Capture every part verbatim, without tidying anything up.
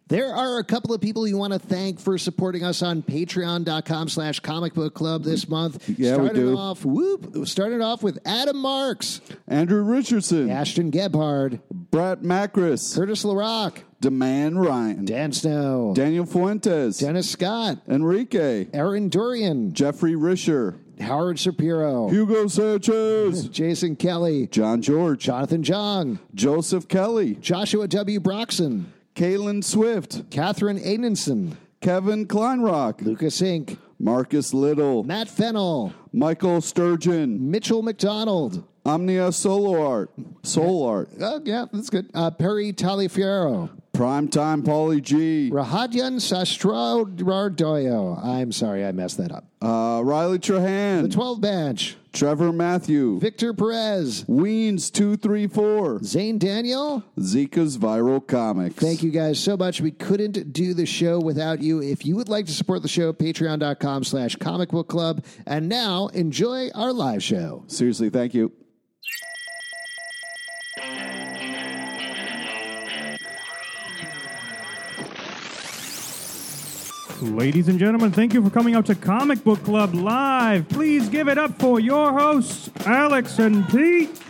There are a couple of people you want to thank for supporting us on patreon.com slash comic book club this month. Yeah, started we do. Off, whoop, started off with Adam Marks, Andrew Richardson, Ashton Gebhard, Brett Macris, Curtis LaRock, Deman Ryan, Dan Snow, Daniel Fuentes, Dennis Scott, Enrique, Aaron Durian, Jeffrey Risher, Howard Shapiro, Hugo Sanchez, Jason Kelly, John George, Jonathan Jong, Joseph Kelly, Joshua W. Broxson, Kaylin Swift, Catherine Aidenson, Kevin Kleinrock, Lucas Inc., Marcus Little, Matt Fennell, Michael Sturgeon, Mitchell McDonald. Omnia Solo Art, Soul Art, Oh, yeah, that's good. Uh, Perry Taliafiero, Primetime Pauly G, Rahadyan Sastro-Ardoyo. I'm sorry, I messed that up. uh, Riley Trahan, The twelve Bench, Trevor Matthew, Victor Perez, Weens two three four, Zane Daniel. Zika's Viral Comics. Thank you guys so much. We couldn't do the show without you. If you would like to support the show, patreon.com slash comic book club. And now enjoy our live show. Seriously, thank you. Ladies and gentlemen, thank you for coming out to Comic Book Club Live. Please give it up for your hosts, Alex and Pete.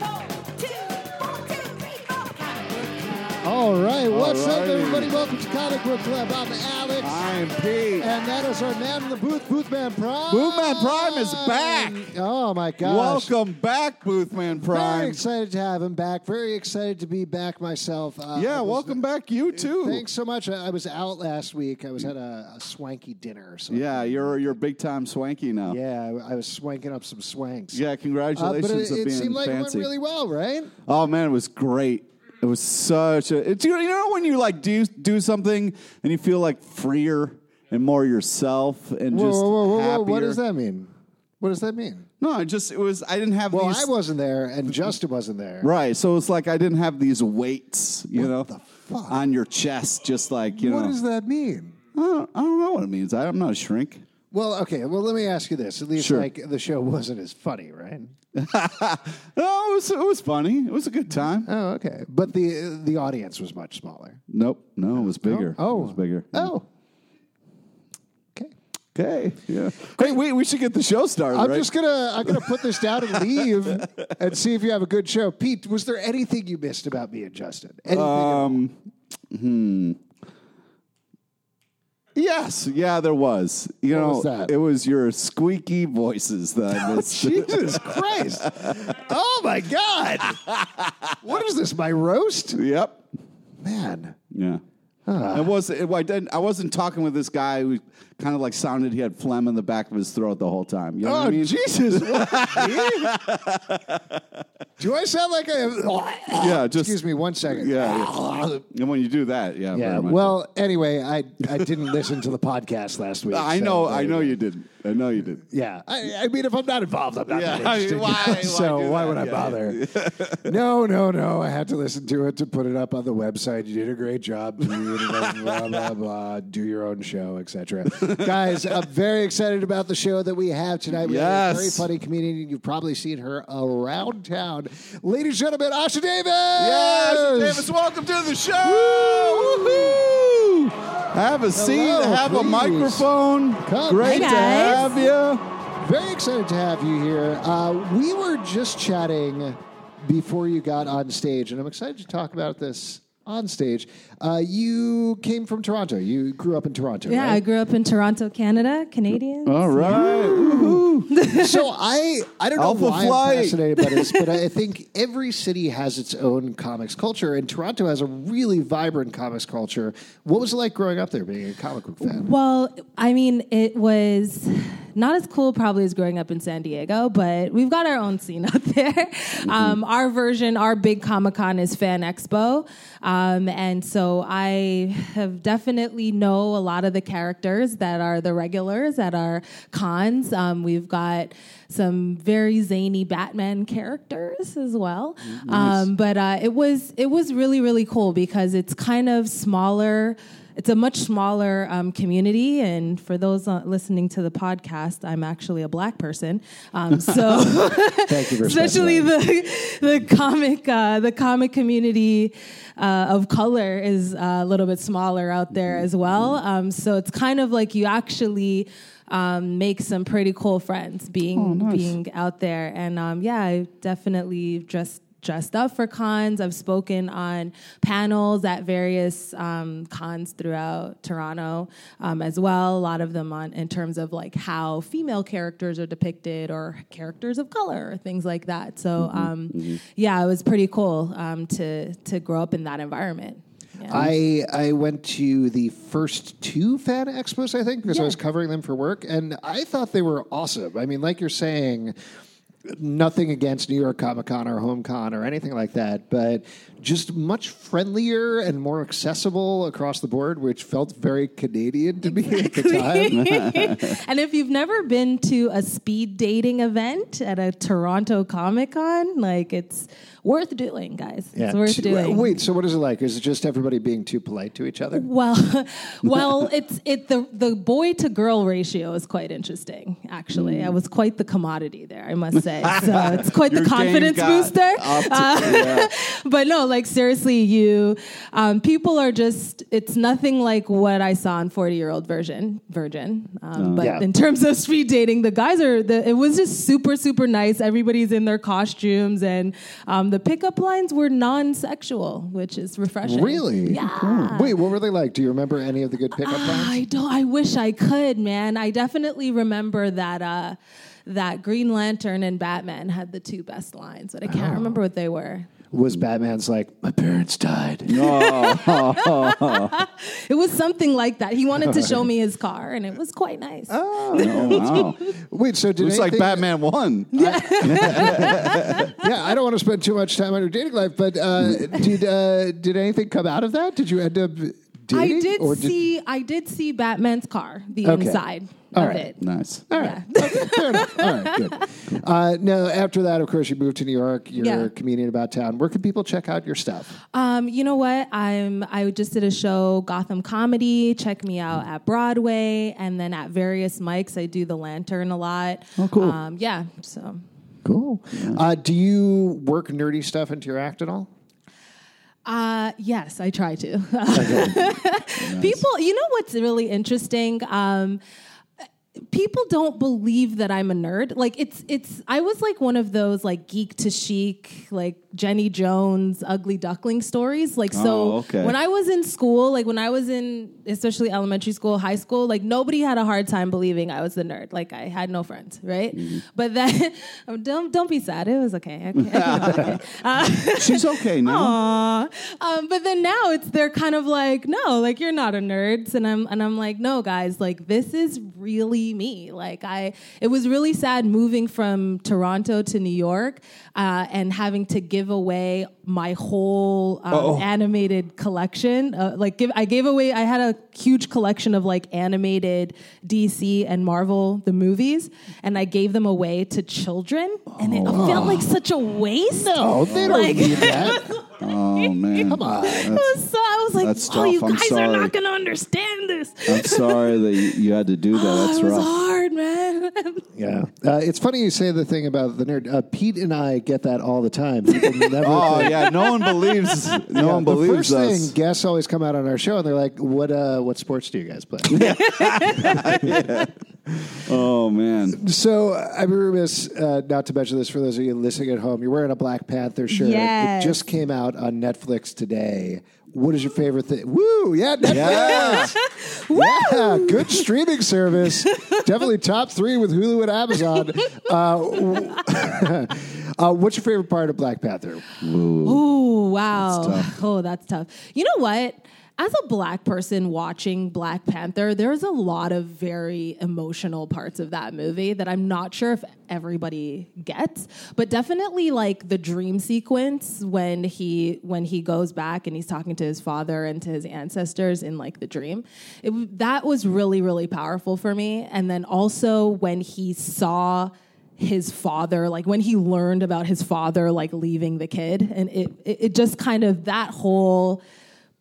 All right, what's All up, righty. everybody? Welcome to Comic Book Club. I'm Alex. I'm Pete. And that is our man in the booth, Boothman Prime. Boothman Prime is back. Oh, my gosh. Welcome back, Boothman Very Prime. excited to have him back. Very excited to be back myself. Uh, Yeah, I was- welcome back, you too. Thanks so much. I I was out last week. I was at a, a swanky dinner. So Yeah, you're you're big time swanky now. yeah, I, I was swanking up some swanks. Yeah, Uh, congratulations but it, on it being seemed like fancy. it went really well, right? Oh man, it was great. It was such a. It's you know when you like do do something and you feel like freer and more yourself and Whoa, just whoa, whoa, whoa, happier. whoa! What does that mean? What does that mean? No, I just it was. I didn't have Well, these. I wasn't there, and Justin wasn't there. Right, so it's like I didn't have these weights, you know, the fuck? on your chest, just like you What know. does that mean? I don't, I don't know what it means. I, I'm not a shrink. Well, okay. Well, let me ask you this. At least, Sure. like, the show wasn't as funny, right? No, it was it was funny. It was a good time. Oh, okay. But the the audience was much smaller. Nope, no, it was bigger. Oh. it was bigger. Oh. Okay. Okay, yeah. Great. We we should get the show started. I'm right? just gonna I'm gonna put this down and leave and see if you have a good show. Pete, was there anything you missed about me and Justin? Anything? at all? Um, hmm. Yes, yeah, there was. You What know, was that? it was your squeaky voices that I missed. Jesus Christ! Oh my God! What is this? My roast? Yep. Man. Yeah. It was. It, I didn't. I wasn't talking with this guy who kind of like sounded he had phlegm in the back of his throat the whole time. You know Oh what I mean? Jesus! Do I sound like I? Yeah. Just Excuse me, one second. Yeah. yeah. And when you do that, yeah. Yeah. very much. Well, anyway, I I didn't listen to the podcast last week. I so know. there I you know go. you didn't. I know you didn't. Yeah, I, I mean, if I'm not involved, I'm not Yeah, that I mean, interested. why- why so do why that? would I Yeah, bother? no, no, no. I had to listen to it to put it up on the website. You did a great job. Pete, blah, blah, blah, blah. Do your own show, et cetera. Guys, I'm very excited about the show that we have tonight. We have a very Yes. funny comedian. You've probably seen her around town. Ladies and gentlemen, Asha Davis! Yes, Davis, welcome to the show. Woo-hoo! Have a seat. Hello, Have a please. microphone. Come. Great Hey, to guys. have you. Very excited to have you here. Uh, we were just chatting before you got on stage, and I'm excited to talk about this on stage. Uh, you came from Toronto. You grew up in Toronto, Yeah, I right? grew up in Toronto, Canada, Canadians. All right. Woo-hoo. So I, I don't know Alpha why Flight. I'm fascinated by this, but I think every city has its own comics culture, and Toronto has a really vibrant comics culture. What was it like growing up there, being a comic book fan? Well, I mean, it was not as cool probably as growing up in San Diego, but we've got our own scene out there. Mm-hmm. Um, our version, our big Comic-Con is Fan Expo. Um, and so I have definitely know a lot of the characters that are the regulars at our cons. Um, we've got some very zany Batman characters as well. Um, but uh, it was it was really, really cool because it's kind of smaller. it's a much smaller um, community, and for those uh, listening to the podcast, I'm actually a black person. Um, so, Thank you for especially specifying. the the comic uh, the comic community uh, of color is uh, a little bit smaller out there as well. Um, so it's kind of like you actually um, make some pretty cool friends being Oh, nice. being out there, and um, yeah, I definitely just. dressed up for cons. I've spoken on panels at various um, cons throughout Toronto um, as well. A lot of them on in terms of like how female characters are depicted or characters of color, or things like that. So Mm-hmm. um, mm-hmm. yeah, it was pretty cool um, to to grow up in that environment. Yeah. I I went to the first two fan expos, I think, because I Yeah. was covering them for work, and I thought they were awesome. I mean, like you're saying, nothing against New York Comic Con or Home Con or anything like that, but just much friendlier and more accessible across the board, which felt very Canadian to me at the time. And if you've never been to a speed dating event at a Toronto Comic Con, like it's worth doing, guys. It's worth T- doing. Wait, so what is it like? Is it just everybody being too polite to each other? Well, well, it's it the the boy to girl ratio is quite interesting. Actually, I was quite the commodity there, I must say. So it's quite the Your game confidence got booster. up to- Uh, yeah. But no, like seriously, you um, people are just. It's nothing like what I saw in forty Year Old Virgin. Virgin. Um, but Yeah. in terms of speed dating, the guys are. The, it was just super super nice. Everybody's in their costumes, and um, the pickup lines were non-sexual, which is refreshing. Really? Yeah. Wait, what were they like? Do you remember any of the good pickup lines? I don't. I wish I could, man. I definitely remember that. Uh, that Green Lantern and Batman had the two best lines, but I can't remember what they were. Was Batman's like, my parents died? It was something like that. He wanted to show me his car, and it was quite nice. Oh, wow. Wait, so did It's like anything- Batman one. Yeah, I don't want to spend too much time on your dating life, but uh, did uh, did anything come out of that? Did you end up dating? I did or see. I did see Batman's car, the Okay. inside All of right. it. Nice. All right. Yeah. Okay, fair enough. All right, good. Uh, now, after that, of course, you moved to New York. You're Yeah. a comedian about town. Where can people check out your stuff? Um, you know what? I'm. I just did a show, Gotham Comedy. Check me out at Broadway, and then at various mics. I do the Lantern a lot. Oh, cool. Um, yeah. So. Cool. Uh, do you work nerdy stuff into your act at all? Uh, yes, I try to. People, you know what's really interesting? Um, people don't believe that I'm a nerd. Like it's, it's, I was like one of those like geek to chic, like Jenny Jones, ugly duckling stories. Like, so Oh, okay. when I was in school, like when I was in, especially elementary school, high school, like nobody had a hard time believing I was the nerd. Like I had no friends, right? Mm-hmm. But then, don't, don't be sad. It was okay. I, I okay. Uh, She's okay now. Aw. Um, but then now it's they're kind of like, no, like you're not a nerd, and I'm and I'm like, no, guys, like this is really me. Like I, it was really sad moving from Toronto to New York uh, and having to give away my whole um, animated collection. Uh, like give, I gave away, I had a huge collection of like animated D C and Marvel the movies, and I gave them away to children, and it felt like such a waste. No, they don't Like- need that. Oh, man. Come on. It was so, I was like, That's oh, tough. you I'm guys sorry. are not going to understand this. I'm sorry that you, you had to do that. That's it was rough. hard, man. Yeah. Uh, it's funny you say the thing about the nerd. Uh, Pete and I get that all the time. People never Oh, think- yeah. No one believes. No Yeah, one the believes first us. thing, guests always come out on our show and they're like, "What uh, what sports do you guys play?" Oh, man. So I'm remiss uh, not to mention this for those of you listening at home. You're wearing a Black Panther shirt. Yes. It just came out on Netflix today. What is your favorite thing? Woo! Yeah, Netflix. Yeah, good streaming service. Definitely top three with Hulu and Amazon. Uh, uh, what's your favorite part of Black Panther? Ooh, wow. That's tough. Oh, that's tough. You know what? As a black person watching Black Panther, there's a lot of very emotional parts of that movie that I'm not sure if everybody gets, but definitely like the dream sequence when he when he goes back and he's talking to his father and to his ancestors in like the dream. It, that was really, really powerful for me. And then also when he saw his father, like when he learned about his father like leaving the kid, and it it, it just kind of that whole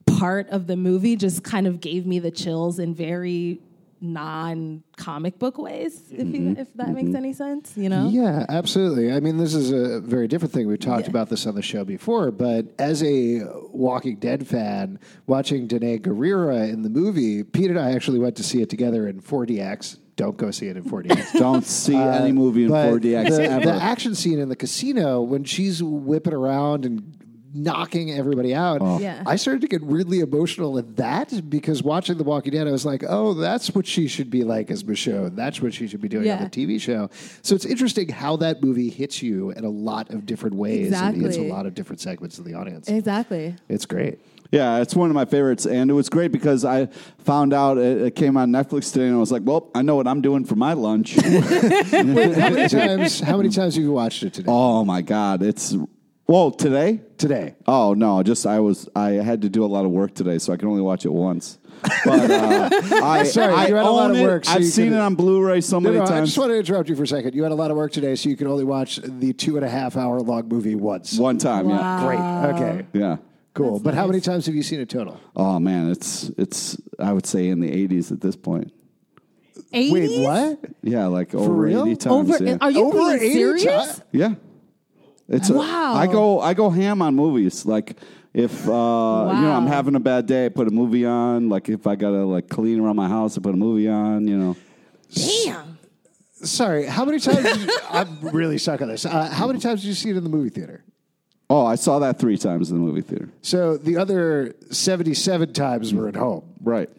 part of the movie just kind of gave me the chills in very non-comic book ways, if you, if that makes any sense, you know? Yeah, absolutely. I mean, this is a very different thing. We've talked Yeah. about this on the show before, but as a Walking Dead fan, watching Danae Gurira in the movie, Pete and I actually went to see it together in four D X. Don't go see it in four D X. Don't see any movie in But four D X the, ever. the action scene in the casino, when she's whipping around and knocking everybody out, Oh. Yeah. I started to get really emotional at that because watching The Walking Dead, I was like, oh, that's what she should be like as Michonne. That's what she should be doing Yeah. on the T V show. So it's interesting how that movie hits you in a lot of different ways. And hits a Exactly. lot of different segments of the audience. Exactly. It's great. Yeah, it's one of my favorites, and it was great because I found out it, it came on Netflix today, and I was like, "Well, I know what I'm doing for my lunch." How many times? How many times have you watched it today? Oh my God, it's whoa today. Today. Oh no, just I was I had to do a lot of work today, so I can only watch it once. But uh, I, Sorry, I you had a lot own of it. work, so I've you seen could- it on Blu-ray so No, many no, I times. just want to interrupt you for a second. You had a lot of work today, so you can only watch the two and a half hour long movie once. One time, Wow. Great. Okay. yeah, yeah. Cool. That's But how nice. many times have you seen it total? Oh man, it's it's I would say in the eighties at this point. eighties? Wait, what? Yeah, like over real? eighty times. Over, yeah. are you Over being eighty serious? times? Yeah, it's a- Wow. I go I go ham on movies. Like if uh, you know I'm Wow. having a bad day, I put a movie on. Like if I gotta like clean around my house, I put a movie on. You know, Damn. Sorry, how many times? Did you, I'm really stuck on this. Uh, how many times did you see it in the movie theater? oh, I saw that three times in the movie theater. So the other seventy-seven times were at home. Right.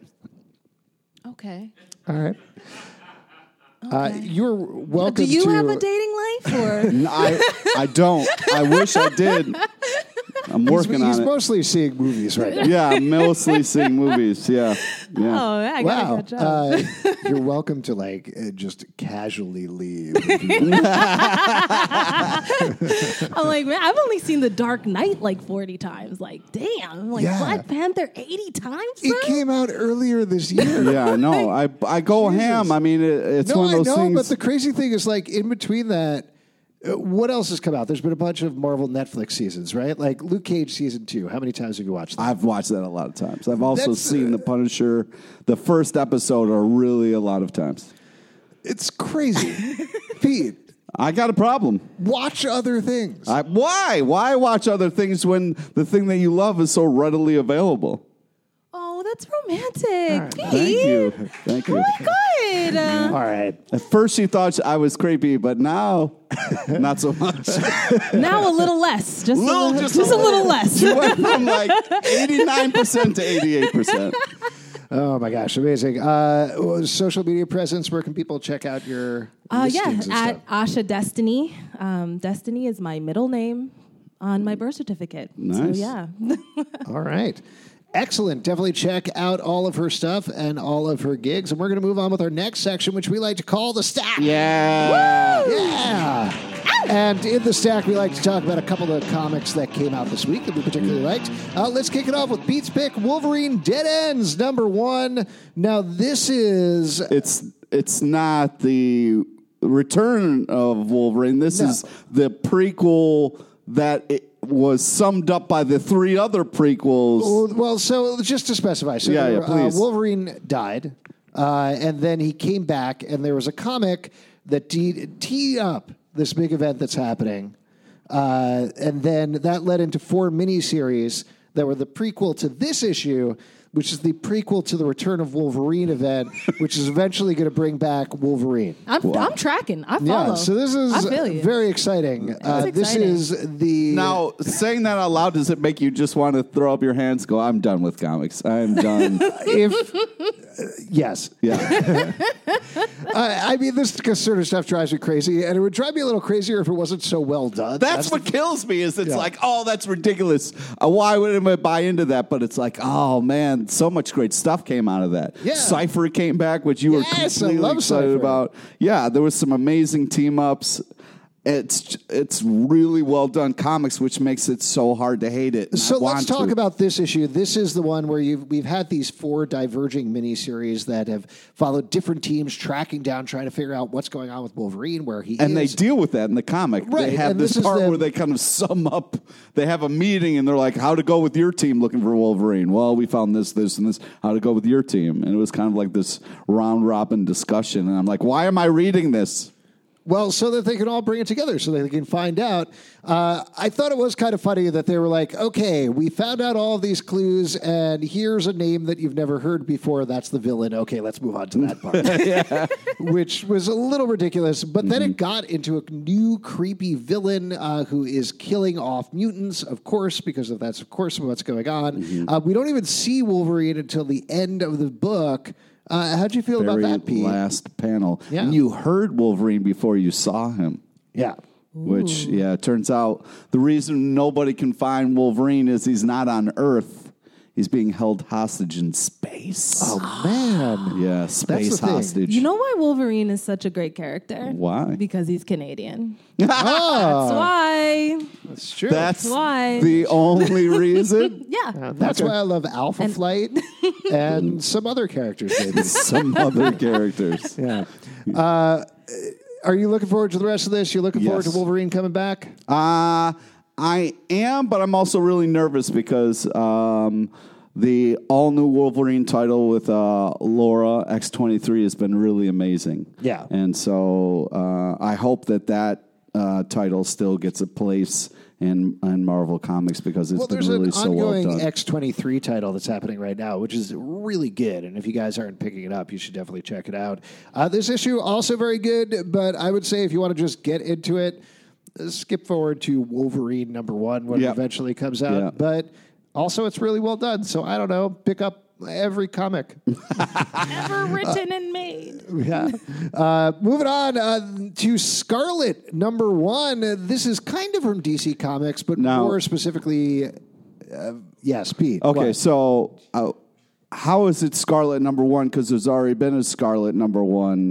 Okay. All right. Uh, you're welcome Do you to. have a dating life or? No, I I don't. I wish I did. I'm working he's on it. mostly seeing movies right now. Yeah, I'm mostly seeing movies. Yeah, yeah. Oh, I Wow. gotta catch up. Uh, you're welcome to like uh, just casually leave. if you want. I'm like, man, I've only seen The Dark Knight like forty times. Like, damn. I'm like, Yeah. Black Panther eighty times, bro? It came out earlier this year. Yeah, no, I I go ham. I mean, it, it's No, one of I those know, things. but the crazy thing is, like, in between that, uh, what else has come out? There's been a bunch of Marvel Netflix seasons, right? Like Luke Cage season two. How many times have you watched that? I've watched that a lot of times. I've also That's, seen uh, The Punisher. The first episode are really a lot of times. It's crazy. Pete, I got a problem. watch other things. I, why? Why watch other things when the thing that you love is so readily available? Oh, that's romantic. Pete. Thank you. Thank you. Good. Uh, All right. At first, you thought I was creepy, but now, not so much. Now a little less. Just, Little- a, little, just just, a a little less. You went from like eighty-nine percent to eighty-eight percent. Oh my gosh, amazing. Uh, social media presence. Where can people check out your Uh, yeah, listings and at stuff? Asha Destiny. Um, Destiny is my middle name on my birth certificate. Nice. So, yeah. All right. Excellent. Definitely check out all of her stuff and all of her gigs. And we're going to move on with our next section, which we like to call the stack. Yeah. Yeah. And in the stack, we like to talk about a couple of comics that came out this week that we particularly liked. Uh, let's kick it off with Beats pick, Wolverine Dead Ends, number one. Now, this is... It's it's not the return of Wolverine. This No. is the prequel that it was summed up by the three other prequels. Well, so just to specify. So Yeah, yeah, uh, please. Wolverine died, uh, and then he came back, and there was a comic that te- teed up this big event that's happening. Uh, and then that led into four miniseries that were the prequel to this issue, which is the prequel to the Return of Wolverine event, which is eventually going to bring back Wolverine. I'm, I'm tracking. I follow. Yeah, so this is I feel you. very exciting. Uh, this exciting. is the... Now, saying that out loud, does it make you just want to throw up your hands? Go, I'm done with comics. I'm done. if uh, yes. Yeah. I, I mean, this sort of stuff drives me crazy, and it would drive me a little crazier if it wasn't so well done. That's, the- what kills me. Is it's Yeah. like, oh, that's ridiculous. Uh, why would I buy into that? But it's like, oh man, so much great stuff came out of that. Yeah. Cypher came back, which you Yes, I were completely love excited Cypher. about. Yeah, there was some amazing team ups. It's it's really well done comics, which makes it so hard to hate it. So let's talk to. about this issue. This is the one where you've, we've had these four diverging miniseries that have followed different teams tracking down, trying to figure out what's going on with Wolverine, where he and is. they deal with that in the comic. Right, they have and this, this part the, where they kind of sum up. They have a meeting, and they're like, how to go with your team looking for Wolverine. Well, we found this, this, and this. How to go with your team. And it was kind of like this round-robin discussion. And I'm like, why am I reading this? Well, so that they can all bring it together, so that they can find out. Uh, I thought it was kind of funny that they were like, okay, we found out all of these clues, and here's a name that you've never heard before. That's the villain. Okay, let's move on to that part. yeah. Which was a little ridiculous. But mm-hmm. then it got into a new creepy villain uh, who is killing off mutants, of course, because of that's, of course, what's going on. Mm-hmm. Uh, we don't even see Wolverine until the end of the book. Uh, how'd you feel Very about that, Pete? Last panel. Yeah. And you heard Wolverine before you saw him. Yeah. Which, Ooh. yeah, it turns out the reason nobody can find Wolverine is he's not on Earth. He's being held hostage in space. Oh, man. Yeah, space hostage. You know why Wolverine is such a great character? Why? Because he's Canadian. Oh. That's why. That's true. That's, That's why. the only reason? yeah. Uh, that's okay. why I love Alpha and Flight and some other characters. Maybe. some other characters. Yeah. Uh, are you looking forward to the rest of this? You're looking yes. forward to Wolverine coming back? Uh, I am, but I'm also really nervous because um, the all-new Wolverine title with uh, Laura X twenty-three has been really amazing. Yeah. And so uh, I hope that that uh, title still gets a place in, in Marvel Comics because it's well, been really so well done. There's an ongoing X twenty-three title that's happening right now, which is really good. And if you guys aren't picking it up, you should definitely check it out. Uh, this issue, also very good, but I would say if you want to just get into it, skip forward to Wolverine number one when yep. it eventually comes out. Yep. But also, it's really well done. So I don't know. Pick up every comic ever written uh, and made. Yeah. Uh, moving on uh, to Scarlet number one. Uh, this is kind of from D C Comics, but now, more specifically, uh, yes, Pete. Okay, what? so uh, how is it Scarlet number one? Because there's already been a Scarlet number one.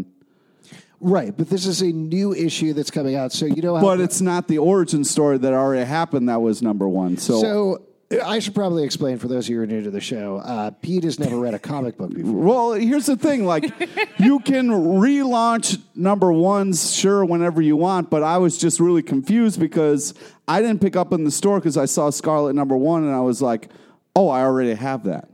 Right, but this is a new issue that's coming out, so you know how... But it's not the origin story that already happened that was number one, so... So, I should probably explain for those of you who are new to the show, uh, Pete has never read a comic book before. Well, here's the thing, like, you can relaunch number ones, sure, whenever you want, but I was just really confused because I didn't pick up in the store because I saw Scarlet number one, and I was like, oh, I already have that.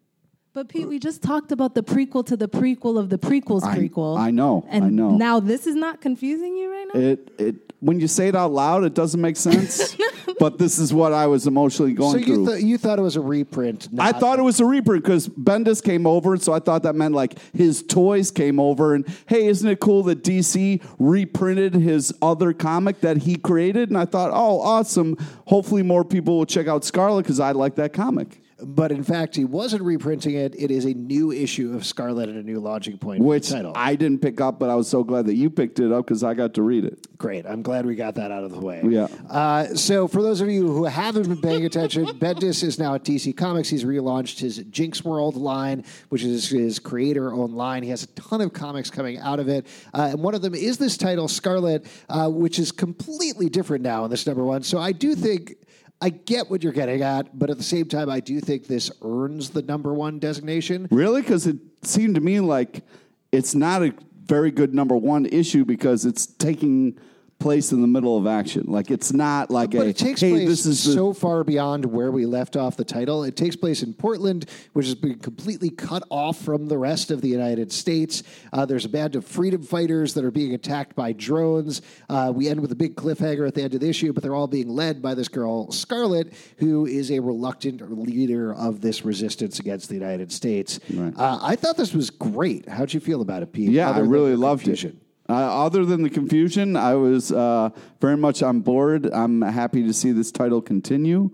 But Pete, we just talked about the prequel to the prequel of the prequel's I, prequel. I know, and I know. Now this is not confusing you right now? It it when you say it out loud, it doesn't make sense. But this is what I was emotionally going so you through. Th- you thought it was a reprint? I thought it was a reprint because Bendis came over, so I thought that meant like his toys came over. And hey, isn't it cool that D C reprinted his other comic that he created? And I thought, oh, awesome. Hopefully more people will check out Scarlet because I like that comic. But in fact, he wasn't reprinting it. It is a new issue of Scarlet and a new launching point. Which title. I didn't pick up, but I was so glad that you picked it up because I got to read it. Great. I'm glad we got that out of the way. Yeah. Uh, so for those of you who haven't been paying attention, Bendis is now at D C Comics. He's relaunched his Jinx World line, which is his creator-owned line. He has a ton of comics coming out of it. Uh, and one of them is this title, Scarlet, uh, which is completely different now in this number one. So I do think... I get what you're getting at, but at the same time, I do think this earns the number one designation. Really? Because it seemed to me like it's not a very good number one issue because it's taking place in the middle of action. Like, it's not like but a, it takes hey, place this is the... so far beyond where we left off the title. It takes place in Portland, which has been completely cut off from the rest of the United States. Uh, there's a band of freedom fighters that are being attacked by drones. Uh, we end with a big cliffhanger at the end of the issue, but they're all being led by this girl, Scarlet, who is a reluctant leader of this resistance against the United States. Right. Uh, I thought this was great. How'd you feel about it, Pete? Yeah, I really loved confusion? it. Uh, other than the confusion, I was uh, very much on board. I'm happy to see this title continue.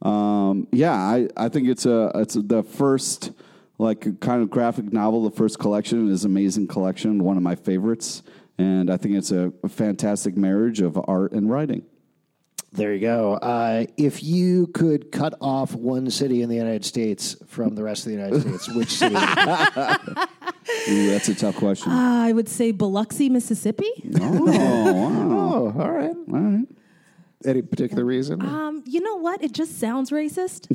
Um, yeah, I, I think it's a it's the first like kind of graphic novel. The first collection is an amazing collection, one of my favorites, and I think it's a, a fantastic marriage of art and writing. There you go. Uh, if you could cut off one city in the United States from the rest of the United States, which city? Ooh, that's a tough question. Uh, I would say Biloxi, Mississippi. Oh, wow. Oh, all right. All right. Any particular reason? Um, you know what? It just sounds racist.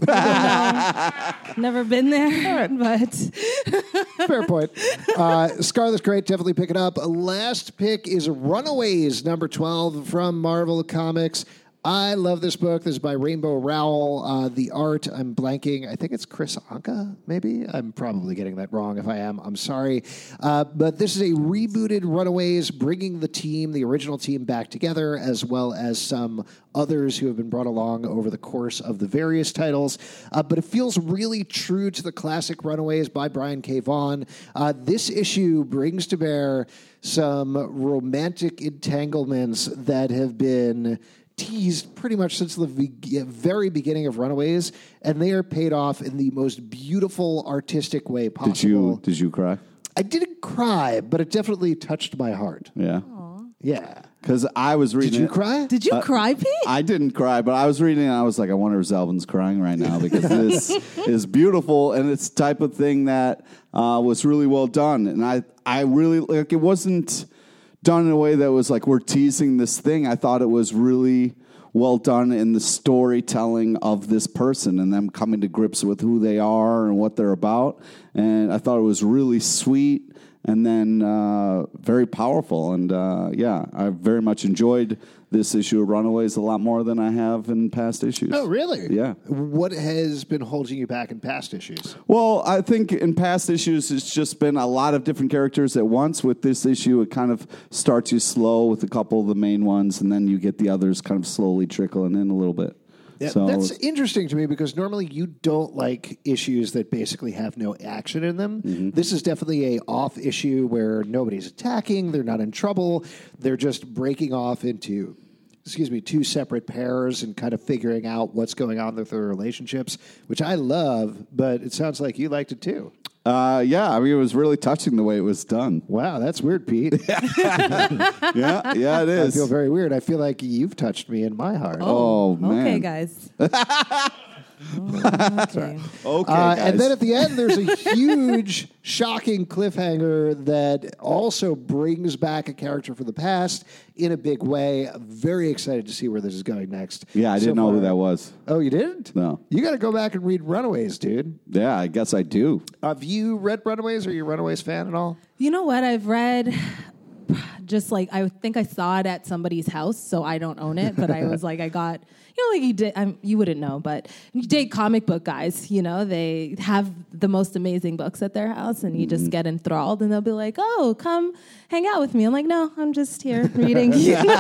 I don't know. Never been there, but Fair point. Uh, Scarlet's great. Definitely pick it up. Last pick is Runaways, number twelve from Marvel Comics. I love this book. This is by Rainbow Rowell. Uh, the art, I'm blanking. I think it's Chris Anka, maybe? I'm probably getting that wrong. If I am, I'm sorry. Uh, but this is a rebooted Runaways, bringing the team, the original team, back together, as well as some others who have been brought along over the course of the various titles. Uh, but it feels really true to the classic Runaways by Brian K. Vaughan. Uh, this issue brings to bear some romantic entanglements that have been teased pretty much since the ve- very beginning of Runaways, and they are paid off in the most beautiful, artistic way possible. Did you did you cry? I didn't cry, but it definitely touched my heart. Yeah. Yeah. Because I was reading Did you it. cry? did you cry, Pete? I didn't cry, but I was reading it and I was like, I wonder if Zelvin's crying right now because this is beautiful and it's the type of thing that uh, was really well done. And I, I really, like, it wasn't done in a way that was like, we're teasing this thing. I thought it was really well done in the storytelling of this person and them coming to grips with who they are and what they're about. And I thought it was really sweet. And then uh, very powerful. And uh, yeah, I very much enjoyed this issue of Runaways a lot more than I have in past issues. Oh, really? Yeah. What has been holding you back in past issues? Well, I think in past issues, it's just been a lot of different characters at once. With this issue, it kind of starts you slow with a couple of the main ones, and then you get the others kind of slowly trickling in a little bit. Yeah, so that's interesting to me because normally you don't like issues that basically have no action in them. Mm-hmm. This is definitely a off issue where nobody's attacking, they're not in trouble, they're just breaking off into, excuse me, two separate pairs and kind of figuring out what's going on with their relationships, which I love, but it sounds like you liked it too. Uh, yeah, I mean, it was really touching the way it was done. Wow, that's weird, Pete. yeah, yeah, it is. I feel very weird. I feel like you've touched me in my heart. Oh, man. Okay, guys. Oh, okay. Okay, Uh, guys. and then at the end, there's a huge, shocking cliffhanger that also brings back a character from the past in a big way. I'm very excited to see where this is going next. yeah, I So didn't know who far- that was. Oh, you didn't? No. You got to go back and read Runaways, dude. Yeah, I guess I do. Have you read Runaways? Are you a Runaways fan at all? You know what? I've read just like, I think I saw it at somebody's house, so I don't own it, but I was like, I got, you know, like you did, I'm, you wouldn't know, but you date comic book guys, you know, they have the most amazing books at their house and you Mm-hmm. just get enthralled and they'll be like, oh, come hang out with me. I'm like, no, I'm just here reading. You know?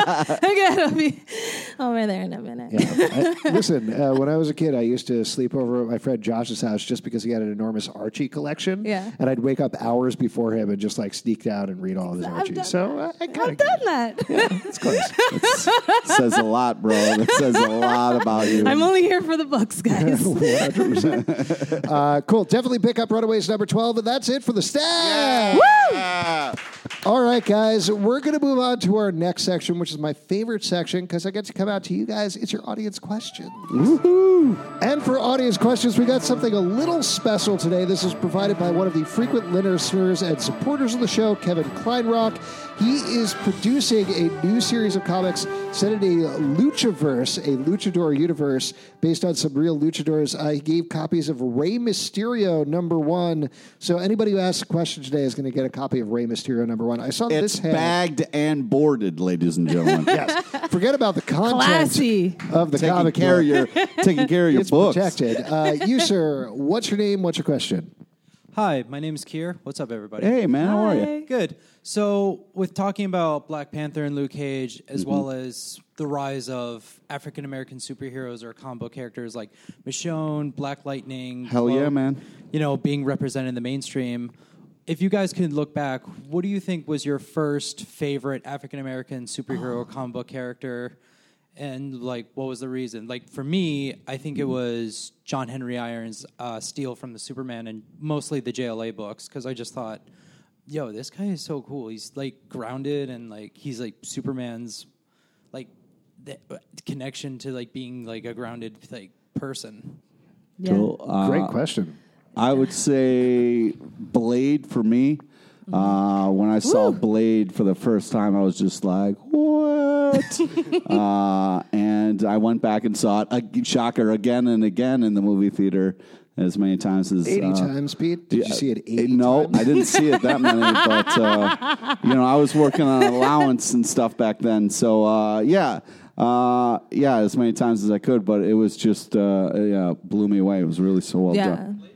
Okay, I'll be over there in a minute. Yeah. I, listen, uh, when I was a kid, I used to sleep over at my friend Josh's house just because he had an enormous Archie collection. Yeah. And I'd wake up hours before him and just like sneak out and read all of his I've Archie. done So uh, I kind I've of done that. It's close. It says a lot, bro. It says a lot about you. I'm only here for the books, guys. one hundred percent. Uh, cool. Definitely pick up Runaways number twelve, and that's it for the staff. Yeah. All right, guys, we're going to move on to our next section, which is my favorite section because I get to come out to you guys. It's your audience questions. Woohoo! And for audience questions, we got something a little special today. This is provided by one of the frequent listeners and supporters of the show, Kevin Kleinrock. He is producing a new series of comics set in a Luchaverse, a luchador universe based on some real luchadors. Uh, he gave copies of Rey Mysterio number one. So anybody who asks a question today is going to get a copy of Rey Mysterio number one. I saw It's this hand. bagged and boarded, ladies and gentlemen. Yes. Forget about the content Classy. of the taking comic care book. of your taking care of your It's books. protected. Uh, you, sir, what's your name? What's your question? Hi, my name is Kier. What's up, everybody? Hey, man, how are you? Hi. Good. So, with talking about Black Panther and Luke Cage, as Mm-hmm. well as the rise of African American superheroes or combo characters like Michonne, Black Lightning, Hell yeah, Cloak, man. you know, being represented in the mainstream. If you guys could look back, what do you think was your first favorite African American superhero combo character? And, like, what was the reason? Like, for me, I think it was John Henry Irons' uh, Steel from the Superman and mostly the J L A books, because I just thought, yo, this guy is so cool. He's, like, grounded and, like, he's, like, Superman's, like, the connection to, like, being, like, a grounded, like, person. Yeah. Cool. Uh, Great question. I would say Blade for me. Uh, when I saw Woo. Blade for the first time, I was just like, what? uh, and I went back and saw it, uh, shocker, again and again in the movie theater as many times as... eighty uh, times, Pete? Did yeah, you see it eighty No, times? I didn't see it that many, but, uh, you know, I was working on allowance and stuff back then. So, uh, yeah. Uh, yeah, as many times as I could, but it was just, uh, yeah, blew me away. It was really so well Yeah. done.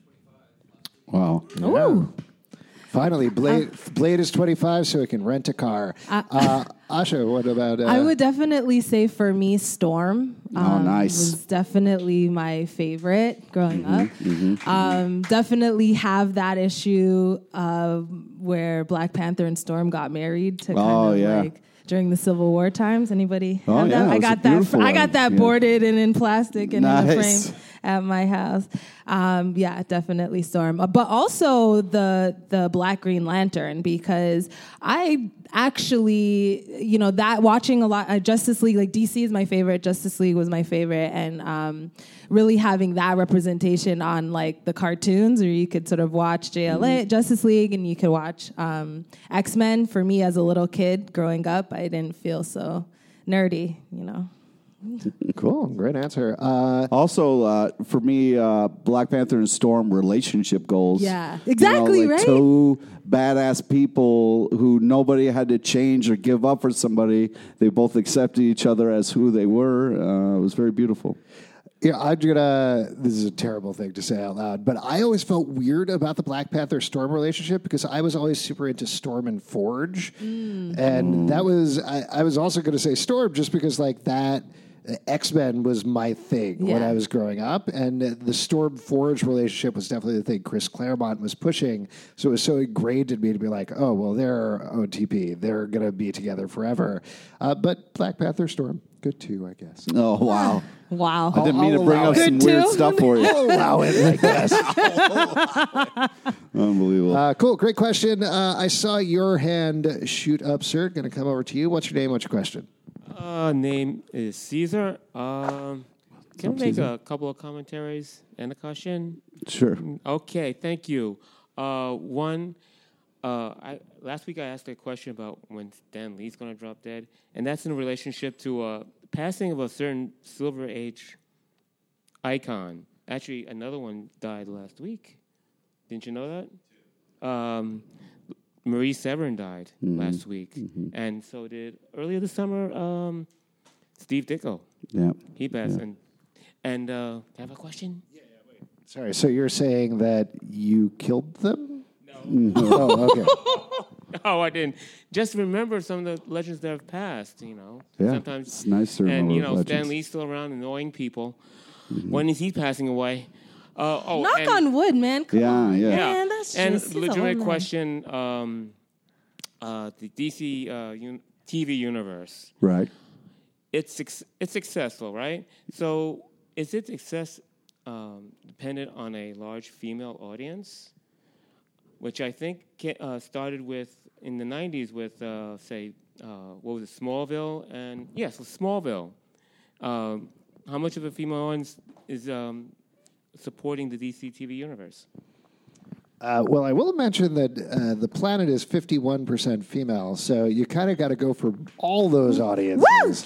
Wow. Ooh. Finally, Blade, Blade is twenty-five, so it can rent a car. Uh, Asha, what about... Uh, I would definitely say for me, Storm. Oh, nice. Was definitely my favorite growing Mm-hmm, up. Um, definitely have that issue uh, where Black Panther and Storm got married to kind Oh, of yeah. like during the Civil War times. Anybody? Oh, have yeah, that? it I was a got that. beautiful I got one. that Yeah. boarded and in plastic and in a Nice. frame at my house. Um, yeah, definitely Storm. Uh, but also the the Black Green Lantern, because I actually, you know, that watching a lot uh, Justice League, like D C is my favorite, Justice League was my favorite, and um, really having that representation on like the cartoons, or you could sort of watch J L A, Mm-hmm. Justice League, and you could watch um, X-Men. For me as a little kid growing up, I didn't feel so nerdy, you know. Cool, great answer. Uh, Also, uh, for me, uh, Black Panther and Storm relationship goals. Yeah, exactly, You know, like right? Two badass people who nobody had to change or give up for somebody. They both accepted each other as who they were. Uh, it was very beautiful. Yeah, I'm gonna. This is a terrible thing to say out loud, but I always felt weird about the Black Panther Storm relationship because I was always super into Storm and Forge, and that was. I, I was also going to say Storm just because like that. X-Men was my thing when Yeah. I was growing up, and uh, the Storm Forge relationship was definitely the thing Chris Claremont was pushing. So it was so ingrained in me to be like, oh, well, they're O T P. They're going to be together forever. Uh, but Black Panther Storm, good too, I guess. Oh, wow. Wow. I didn't mean I'll to bring allow up it. some Good weird too? stuff for you. I'll allow it, I guess. Unbelievable. Uh, cool, great question. Uh, I saw your hand shoot up, sir. Going to come over to you. What's your name? What's your question? Uh, name is Caesar. Um, can we make a couple of commentaries and a question? Sure. Okay, thank you. Uh, one, uh, I, last week I asked a question about when Stan Lee's going to drop dead, and that's in relationship to uh, passing of a certain Silver Age icon. Actually, another one died last week. Didn't you know that? Um, Marie Severin died Mm-hmm. last week, mm-hmm. and so did earlier this summer um, Steve Ditko. Yeah. He passed. Yeah. And and uh, I have a question. Sorry, so you're saying that you killed them? No. Oh, okay. Oh, I didn't. Just remember some of the legends that have passed. You know, Yeah, sometimes it's nice to And remember you know, legends. Stan Lee's still around, annoying people. When is he passing away? Uh, oh, Knock and, on wood, man. Come Yeah, on. yeah. Man, that's and just, he's a legitimate old man. question. Um, uh, the D C uh, un- T V universe. Right. It's suc- it's successful, right? So is it success um, dependent on a large female audience, which I think ca- uh, started with in the nineties with uh, say uh, what was it, Smallville, and yes, Smallville. Um, how much of a female audience is um, supporting the D C T V universe? Uh, well, I will mention that uh, the planet is fifty-one percent female, so you kind of got to go for all those audiences.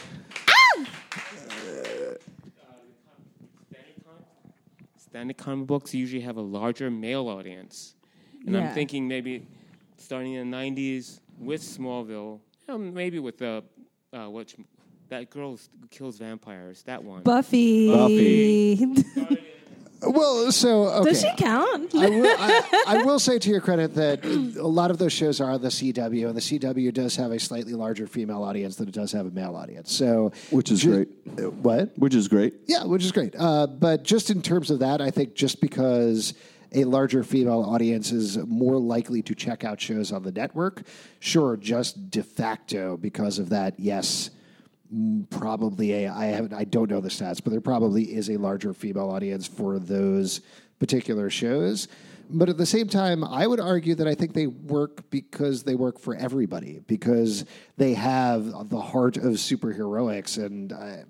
Standard comic books usually have a larger male audience. And Yeah. I'm thinking maybe starting in the nineties with Smallville, um, maybe with the, uh, what, that girl who kills vampires, that one. Buffy. Buffy. Well, so okay. Does she count? I, will, I, I will say to your credit that a lot of those shows are on the C W, and the C W does have a slightly larger female audience than it does have a male audience. So, Which is ju- great. uh, What? Which is great. Yeah, which is great. Uh, but just in terms of that, I think just because a larger female audience is more likely to check out shows on the network, sure, just de facto because of that, yes. Probably a I haven't I don't know the stats, but there probably is a larger female audience for those particular shows. But at the same time, I would argue that I think they work because they work for everybody, because they have the heart of superheroics, and uh,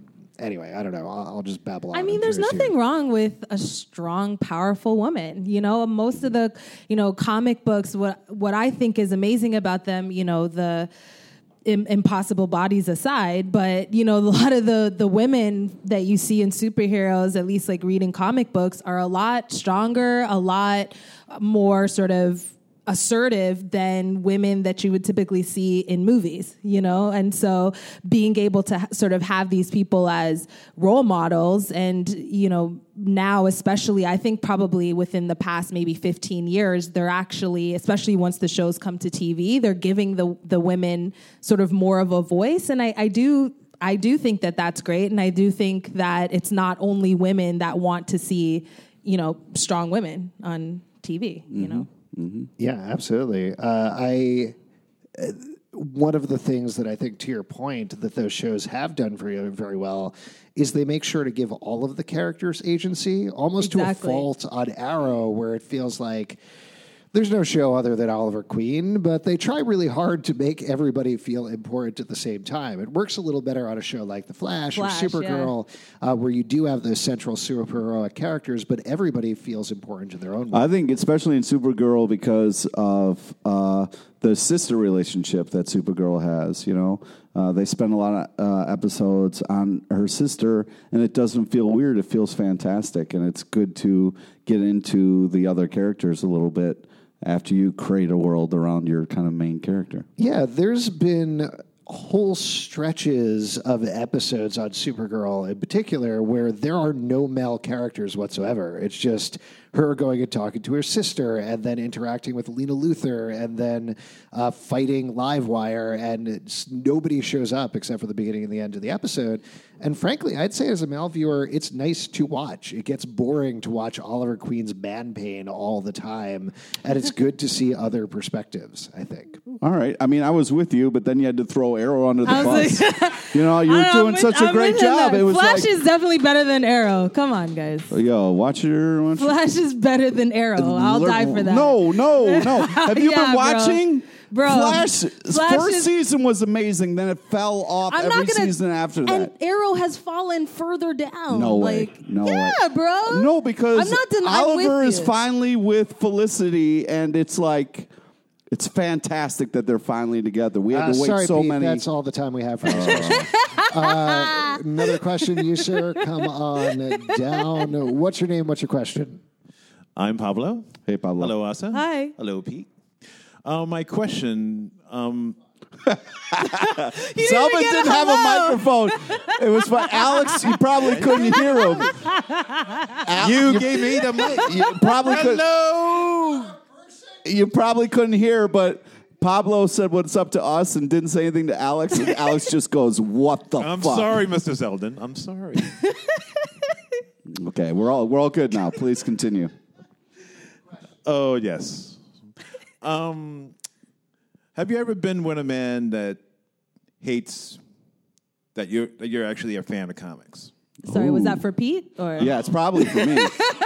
anyway, I don't know. I'll, I'll just babble on. I mean, I'm there's curious to nothing hear. wrong with a strong, powerful woman. You know, most of the, you know, comic books, what what I think is amazing about them, you know, the im- impossible bodies aside, but, you know, a lot of the, the women that you see in superheroes, at least like reading comic books, are a lot stronger, a lot more sort of assertive than women that you would typically see in movies, you know? And so being able to ha- sort of have these people as role models and, you know, now especially, I think probably within the past maybe fifteen years, they're actually, especially once the shows come to T V, they're giving the the women sort of more of a voice. And I, I do I do think that that's great. And I do think that it's not only women that want to see, you know, strong women on T V, mm-hmm. you know? Mm-hmm. Yeah, absolutely. Uh, I uh, one of the things that I think, to your point, that those shows have done very, very well is they make sure to give all of the characters agency, almost Exactly. to a fault on Arrow, where it feels like there's no show other than Oliver Queen, but they try really hard to make everybody feel important at the same time. It works a little better on a show like The Flash, Flash or Supergirl, yeah. uh, where you do have those central superheroic characters, but everybody feels important in their own way. I think especially in Supergirl because of uh, the sister relationship that Supergirl has, you know. Uh, they spend a lot of uh, episodes on her sister, and it doesn't feel weird. It feels fantastic, and it's good to get into the other characters a little bit after you create a world around your kind of main character. Yeah, there's been whole stretches of episodes on Supergirl in particular where there are no male characters whatsoever. It's just her going and talking to her sister and then interacting with Lena Luthor and then uh, fighting Livewire, and it's, nobody shows up except for the beginning and the end of the episode. And frankly, I'd say as a male viewer, it's nice to watch. It gets boring to watch Oliver Queen's man pain all the time, and it's good to see other perspectives, I think. All right. I mean, I was with you, but then you had to throw Arrow under the I was bus. like- you know, you were I don't know, doing I'm such with- a I'm great with him job. there. It was Flash like, is definitely better than Arrow. Come on, guys. yo, watch your... Watch your Flash is better than Arrow. I'll die for that. No, no, no. Have you Yeah, been bro. watching? Bro, Flash, Flash first is- season was amazing. Then it fell off I'm every not gonna, season after and that. Arrow has fallen further down. No way. Like, No yeah, way. bro. No, because I'm not denying Oliver with is you. finally with Felicity, and it's like... It's fantastic that they're finally together. We had Uh, to wait sorry, so Pete, many... that's all the time we have for this question. uh, another question, you, sir. Come on down. What's your name? What's your question? I'm Pablo. Hey, Pablo. Hello, Asa. Hi. Hello, Pete. Uh, my question. Um, Selvin get didn't a have a hello. microphone. It was for Alex. You probably couldn't hear him. Al- you gave me the mic. You probably could. Hello. You probably couldn't hear, but Pablo said what's up to us and didn't say anything to Alex, and Alex just goes, "What the I'm fuck?" sorry, Mister Zeldin. I'm sorry. Okay, we're all we're all good now. Please continue. Oh yes. Um, have you ever been with a man that hates that you're that you're actually a fan of comics? Sorry, was Ooh. that for Pete? Or Yeah, it's probably for me.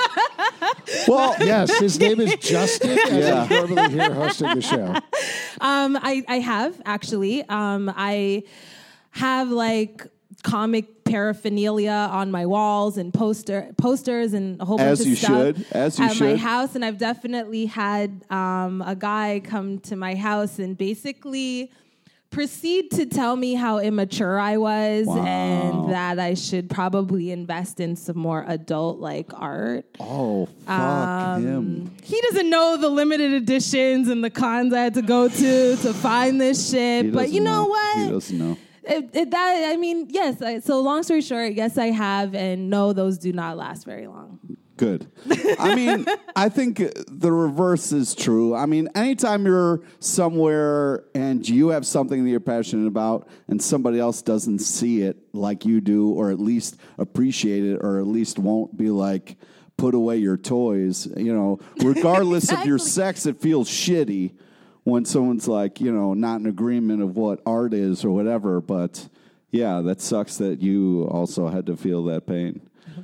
Well, Yes, his name is Justin, as Yeah. I'm normally here hosting the show. Um, I, I have actually. Um, I have like comic paraphernalia on my walls and poster posters and a whole As bunch you of stuff should, as you at my should. house. And I've definitely had um, a guy come to my house and basically proceed to tell me how immature I was Wow. and that I should probably invest in some more adult like art. oh fuck Um, him. He doesn't know the limited editions and the cons I had to go to to find this shit. He But you doesn't know, He what? doesn't know. It, it, that I mean, yes. I, so long story short, yes, I have, and no, those do not last very long. Good. I mean, I think the reverse is true. I mean, anytime you're somewhere and you have something that you're passionate about and somebody else doesn't see it like you do, or at least appreciate it, or at least won't be like, put away your toys, you know, regardless of your Exactly. sex, it feels shitty when someone's like, you know, not in agreement of what art is or whatever. But yeah, that sucks that you also had to feel that pain.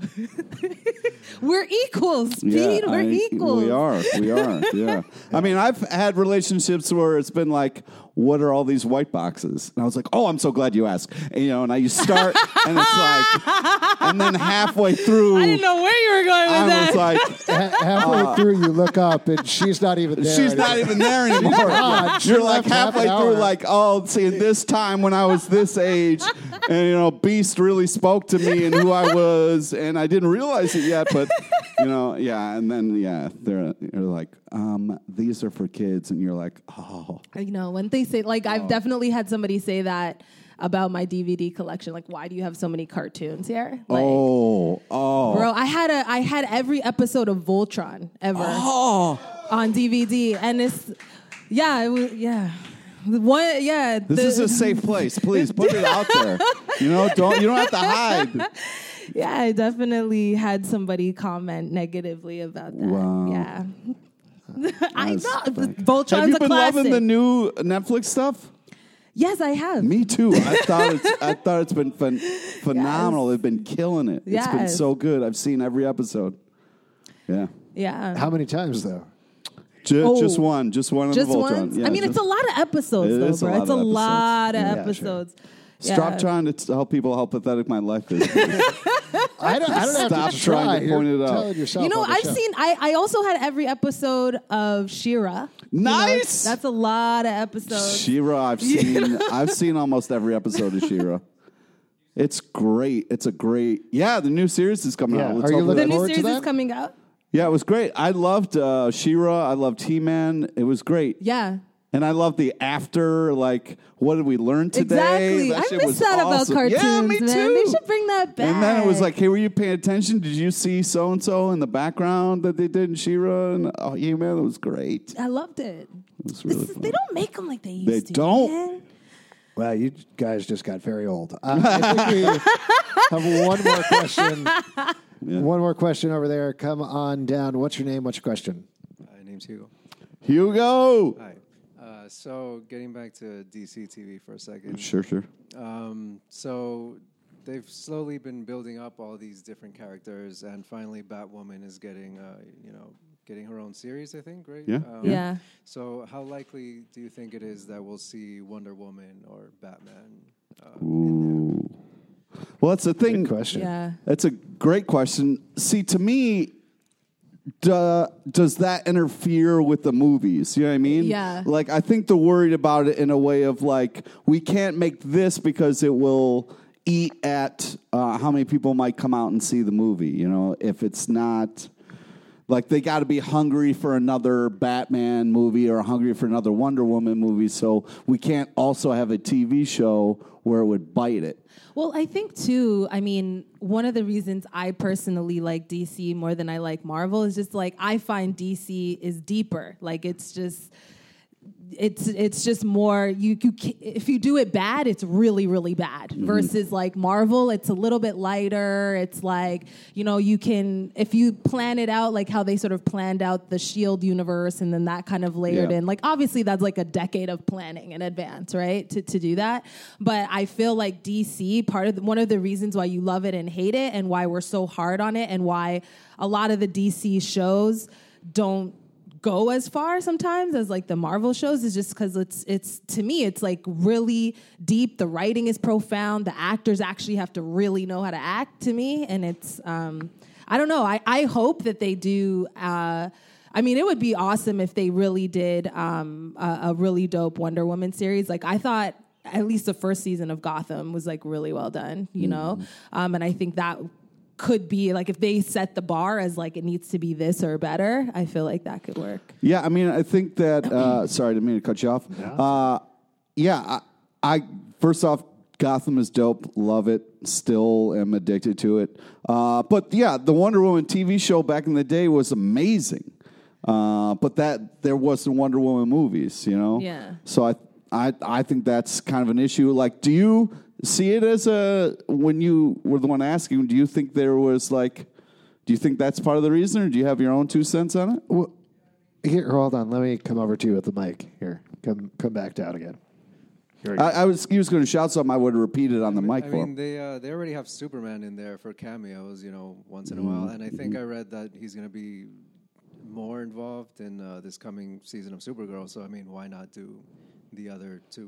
We're equals, Pete. Yeah, We're I- equals. We are. We are. Yeah. I mean, I've had relationships where it's been like, what are all these white boxes? And I was like, oh, I'm so glad you asked. And, you know, and I you start, and it's like, and then halfway through, I didn't know where you were going with I that. was like, Ha- halfway through, you look up and she's not even there. she's not even there anymore. gone. She You're like left half halfway an through, hour. like, oh, see, this time when I was this age, and you know, Beast really spoke to me and who I was, and I didn't realize it yet, but you know, yeah, and then yeah, they're they're like, um, these are for kids, and you're like, oh, I know when they say like I've definitely had somebody say that about my D V D collection. Like, why do you have so many cartoons here? Like, oh, oh, bro, I had a I had every episode of Voltron ever oh. on D V D, and it's yeah, it was, yeah. One, yeah. This the- is a safe place. Please put it out there. You know, don't you don't have to hide. Yeah, I definitely had somebody comment negatively about that. Wow. Yeah. I That's know. funny. Voltron's Have you a been classic. loving the new Netflix stuff? Yes, I have. Me too. I thought it's I thought it's been phen- phenomenal. They've been killing it. It's been Yes. so good. I've seen every episode. Yeah. Yeah. How many times though? Just, Oh. just one. Just one of Just the Voltron. one? Yeah, I mean, just- it's a lot of episodes, It though, is a bro. lot It's a of episodes. lot of Yeah, sure. episodes. Stop Yeah. trying to tell people how pathetic my life is. I don't, I don't have Stop to trying try. to You're point it out. telling yourself You know, on the I've show. seen. I, I also had every episode of She-Ra. You know, Nice! that's a lot of episodes. She-Ra, I've seen I've seen almost every episode of She-Ra. It's great. It's a great. Yeah, the new series is coming Yeah. out. Let's Are you hope looking the that- new forward to series is that? coming out. Yeah, it was great. I loved uh, She-Ra. I loved He-Man. It was great. Yeah. And I loved the after, like, what did we learn today? Exactly. That I shit miss was that awesome. about cartoons, Yeah, me man. too. They should bring that back. And then it was like, hey, were you paying attention? Did you see so and so in the background that they did in She-Ra? And oh, yeah, man, it was great. I loved it. It was This really is, fun. they don't make them like they used They to. don't. Man. Well, you guys just got very old. Uh, I think we have one more question. One more question over there. Come on down. What's your name? What's your question? My name's Hugo. Hugo. Hi. Uh, so, getting back to D C T V for a second. Sure, sure. Um, so, they've slowly been building up all these different characters, and finally, Batwoman is getting, uh, you know, getting her own series. I think, right? Yeah. Um, Yeah. So, how likely do you think it is that we'll see Wonder Woman or Batman? Uh, Ooh. Well, that's the thing. Good question. Yeah. That's a great question. See, to me, duh, does that interfere with the movies? You know what I mean? Yeah. Like, I think they're worried about it in a way of like, we can't make this because it will eat at uh, how many people might come out and see the movie. You know, if it's not. Like, they got to be hungry for another Batman movie or hungry for another Wonder Woman movie, so we can't also have a T V show where it would bite it. Well, I think too, I mean, one of the reasons I personally like D C more than I like Marvel is just like I find D C is deeper. Like it's just it's it's just more you you ca- if you do it bad, it's really really bad. Mm-hmm. Versus like Marvel, it's a little bit lighter. It's like, you know, you can if you plan it out like how they sort of planned out the Shield universe and then that kind of layered Yeah. in. Like obviously that's like a decade of planning in advance, right? To to do that. But I feel like D C, part of the, one of the reasons why you love it and hate it and why we're so hard on it and why a lot of the D C shows don't go as far sometimes as like the Marvel shows is just because it's it's to me it's like really deep. The writing is profound. The actors actually have to really know how to act to me, and it's um, I don't know. I I hope that they do. Uh, I mean, it would be awesome if they really did um, a, a really dope Wonder Woman series. Like I thought. At least the first season of Gotham was like really well done, you know, um, and I think that could be like if they set the bar as like it needs to be this or better, I feel like that could work. Yeah, I mean, I think that. Uh, sorry, I didn't mean to cut you off. Uh, yeah, I, I first off, Gotham is dope. Love it. Still am addicted to it. Uh, but yeah, the Wonder Woman T V show back in the day was amazing. Uh, but that there wasn't Wonder Woman movies, you know. Yeah. So I, I, I think that's kind of an issue. Like, do you see it as a when you were the one asking? Do you think there was like? Do you think that's part of the reason, or do you have your own two cents on it? Well, here, hold on. Let me come over to you with the mic. Here, come come back down again. Here we go. I, I was he was going to shout something. I would repeat it on the mic I for mean, him. they uh, they already have Superman in there for cameos, you know, once in a while, and I think I read that he's going to be more involved in uh, this coming season of Supergirl. So I mean, why not do the other two?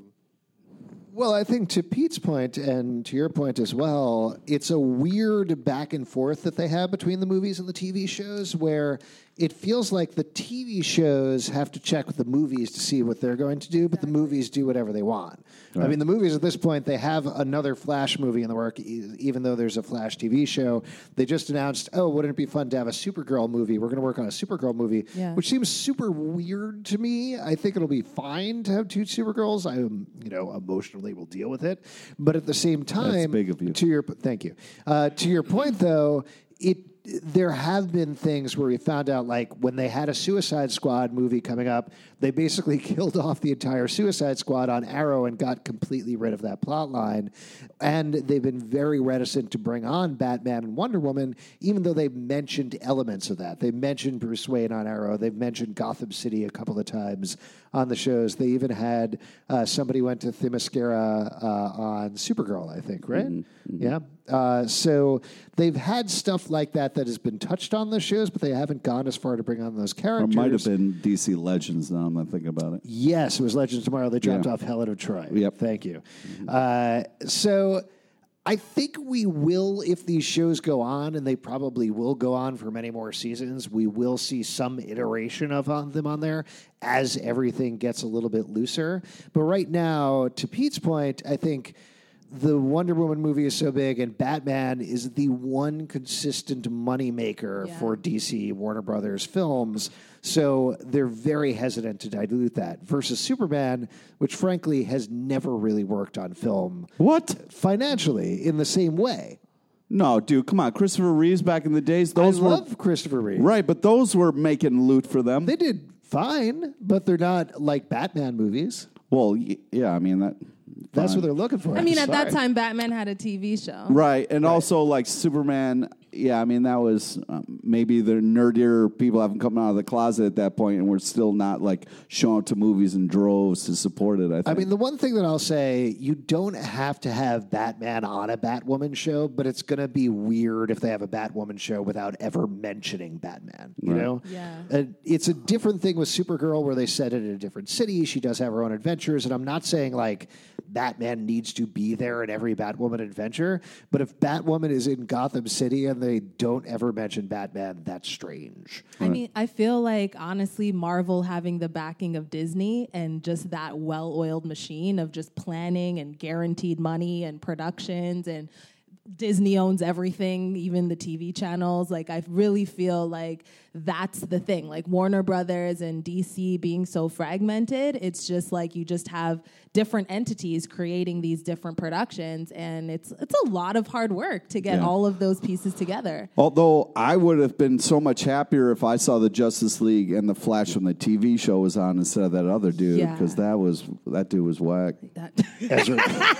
Well, I think to Pete's point and to your point as well, it's a weird back and forth that they have between the movies and the T V shows where it feels like the T V shows have to check with the movies to see what they're going to do, but the movies do whatever they want. Right. I mean, the movies at this point, they have another Flash movie in the work, even though there's a Flash T V show. They just announced, oh, wouldn't it be fun to have a Supergirl movie? We're going to work on a Supergirl movie, Yeah. which seems super weird to me. I think it'll be fine to have two Supergirls. I, am, you know, emotionally will deal with it. But at the same time, big of you. To your, thank you. Uh, to your point, though, it there have been things where we found out, like when they had a Suicide Squad movie coming up, they basically killed off the entire Suicide Squad on Arrow and got completely rid of that plot line. And they've been very reticent to bring on Batman and Wonder Woman, even though they've mentioned elements of that. They mentioned Bruce Wayne on Arrow. They've mentioned Gotham City a couple of times on the shows. They even had uh, somebody went to Themyscira uh, on Supergirl, I think, right? Mm-hmm. Yeah. Uh, so they've had stuff like that that has been touched on the shows, but they haven't gone as far to bring on those Or characters. it might have been D C Legends now I'm thinking about it. Yes, it was Legends Tomorrow. They dropped Yeah. off Helen of Troy. Yep. Thank you. Uh, so I think we will, if these shows go on, and they probably will go on for many more seasons, we will see some iteration of on them on there as everything gets a little bit looser. But right now, to Pete's point, I think the Wonder Woman movie is so big, and Batman is the one consistent moneymaker Yeah. for D C Warner Brothers films. So they're very hesitant to dilute that. Versus Superman, which frankly has never really worked on film What? financially in the same way. No, dude, come on. Christopher Reeves back in the days, those I were love Christopher Reeve. right, but those were making loot for them. They did fine, but they're not like Batman movies. well, y- yeah, I mean that. That's fine. what they're looking for. I mean, I'm at that sorry. time, Batman had a T V show. Right, and also like Superman. Yeah, I mean that was um, maybe the nerdier people haven't come out of the closet at that point, and we're still not like showing up to movies in droves to support it. I think. I mean, the one thing that I'll say, you don't have to have Batman on a Batwoman show, but it's going to be weird if they have a Batwoman show without ever mentioning Batman, you Right. know? Yeah. And it's a different thing with Supergirl where they set it in a different city. She does have her own adventures, and I'm not saying, like, Batman needs to be there in every Batwoman adventure, but if Batwoman is in Gotham City and they don't ever mention Batman, that's strange. I mean, I feel like, honestly, Marvel having the backing of Disney and just that well-oiled machine of just planning and guaranteed money and productions, and Disney owns everything, even the T V channels. Like, I really feel like that's the thing. Like, Warner Brothers and D C being so fragmented, it's just like you just have different entities creating these different productions, and it's it's a lot of hard work to get Yeah. all of those pieces together. Although I would have been so much happier if I saw the Justice League and the Flash from the T V show was on instead of that other dude, Yeah. because that was that dude was whack. That Ezra.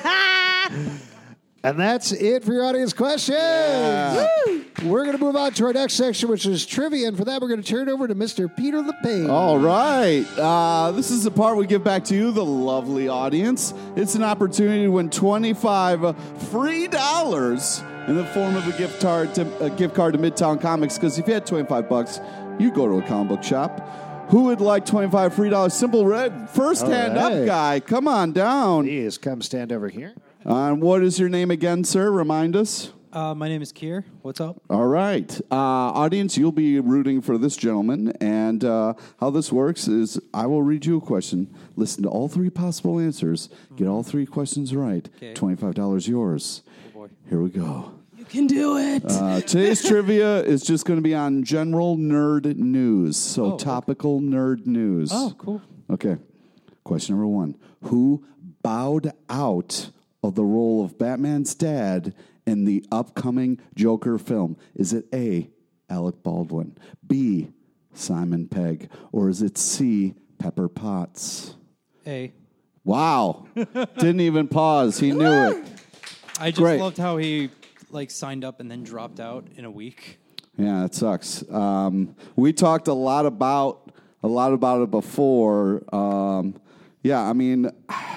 And that's it for your audience questions. Woo! We're going to move on to our next section, which is trivia. And for that, we're going to turn it over to Mister Peter LePage. All right. Uh, this is the part we give back to you, the lovely audience. It's an opportunity to win twenty-five free dollars in the form of a gift card to, a gift card to Midtown Comics. Because if you had twenty-five bucks, you go to a comic book shop. Who would like twenty-five free dollars? Simple red. First All hand right. up guy. Come on down. Please come stand over here. Uh, and what is your name again, sir? Remind us. Uh, my name is Kier. What's up? All right. Uh, audience, you'll be rooting for this gentleman. And uh, how this works is I will read you a question, listen to all three possible answers, get all three questions right. Okay. twenty-five dollars yours. Oh, boy. Here we go. you can do it. Uh, today's trivia is just going to be on general nerd news. So Oh, topical nerd news. Oh, cool. Okay. Question number one. Who bowed out of the role of Batman's dad in the upcoming Joker film? Is it A, Alec Baldwin, B, Simon Pegg, or is it C, Pepper Potts? A. Wow. Didn't even pause. He knew it. I just Great. loved how he like signed up and then dropped out in a week. Yeah, it sucks. Um, we talked a lot about a lot about it before. Um, yeah, I mean,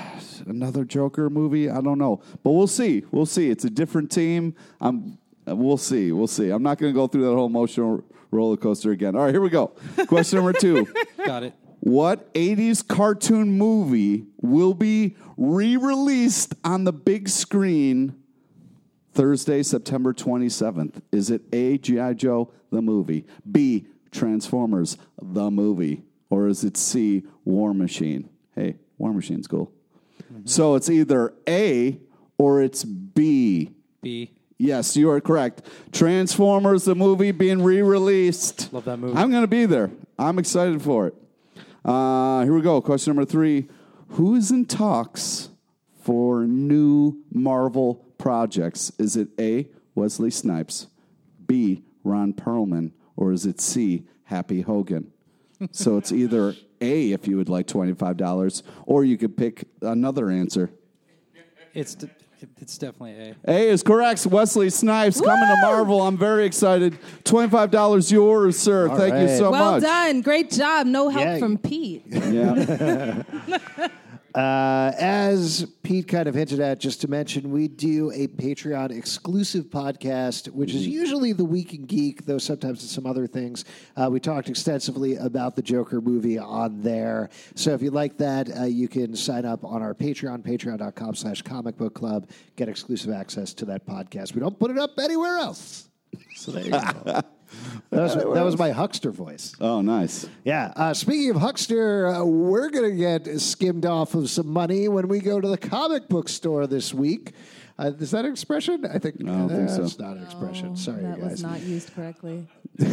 another Joker movie? I don't know. But we'll see. We'll see. It's a different team. I'm, we'll see. We'll see. I'm not going to go through that whole emotional roller coaster again. All right, here we go. Question number two. Got it. What eighties cartoon movie will be re-released on the big screen Thursday, September twenty-seventh? Is it A, G I. Joe, the movie, B, Transformers, the movie, or is it C, War Machine? Hey, War Machine's cool. Mm-hmm. So it's either A or it's B. B. Yes, you are correct. Transformers, the movie, being re-released. Love that movie. I'm going to be there. I'm excited for it. Uh, here we go. Question number three. Who is in talks for new Marvel projects? Is it A, Wesley Snipes, B, Ron Perlman, or is it C, Happy Hogan? So it's either A if you would like twenty-five dollars, or you could pick another answer. It's de- it's definitely A. A is correct. Wesley Snipes Woo! coming to Marvel. I'm very excited. twenty-five dollars yours, sir. All Thank you right. so Well much. done. Great job. No help Yeah. from Pete. Yeah. Uh, as Pete kind of hinted at, just to mention, we do a Patreon exclusive podcast, which is usually The Week in Geek, though sometimes it's some other things. Uh, we talked extensively about the Joker movie on there. So if you like that, uh, you can sign up on our Patreon, patreon.com slash comic book club, get exclusive access to that podcast. We don't put it up anywhere else. So there you go. That was, that was my Huckster voice. Oh, nice. Yeah. Uh, speaking of Huckster, uh, we're going to get skimmed off of some money when we go to the comic book store this week. Uh, is that an expression? I think, I don't think so. It's not an expression. Sorry, that you guys. was not used correctly.